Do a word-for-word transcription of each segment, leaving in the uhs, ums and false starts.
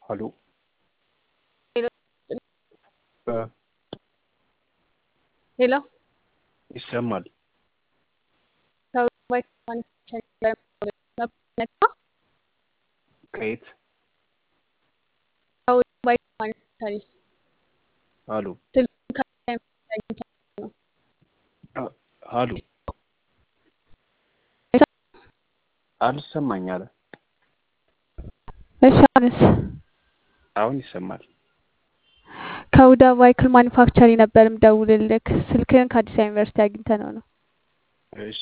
አሎ ሄሎ ይሰማል? ከየት? አሎ አሎ አልሰማኝ አለ። እሺ አሁንስ? አሁን ይሰማል። ከውዳ ቫይክል ማኒፋክቸሪ ነበር የምደውልልክ። ስልክህን ከአዲስ አበባ ዩኒቨርሲቲ አግኝተነው ነው። እሺ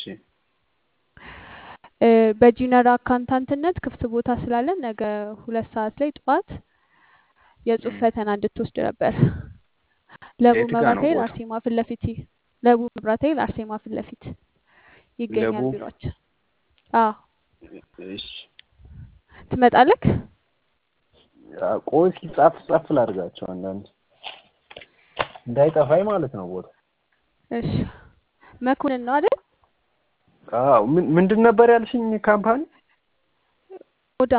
እ በጂነር አካውንታንትነት ክፍት ቦታ ስላለን ነገ ሁለት ሰዓት ላይ ጠዋት የጽሁፍ እም፣ ፈተና እንድትወስድ ነበር። ለቡ የት ጋ መብራት ነው ኃይል ቦታው? አርሴማ ፊት ለፊት ይ- ለቡ መብራት ኃይል አርሴማ ፊት ለፊት ለቡ። ይገኛል ቢሮአችን። አዎ እሺ ትመጣለክ? አ- ቆይ እስኪ ጻፍ ጻፍ ላድርጋቸው አንዳንድ እንዳይጠፋኝ ማለት ነው ቦታ። እሺ መኮንን ነው አይደል? አዎ ምን ምንድን ነበር ያልሽኝ ካምፓኒ? ኦዳ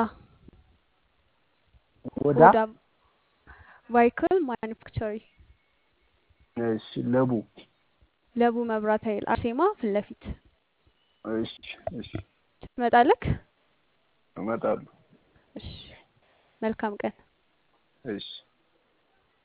ወዳ። ኦዳ ቫይክል ማኒፋክቸሪ እሺ ለቡ። ለቡ መብራት ኃይል አርሴማ ፊት ለፊት እሺ እሺ ትመጣለክ? እመጣለሁ። እሺ መልካም ቀን። እሺ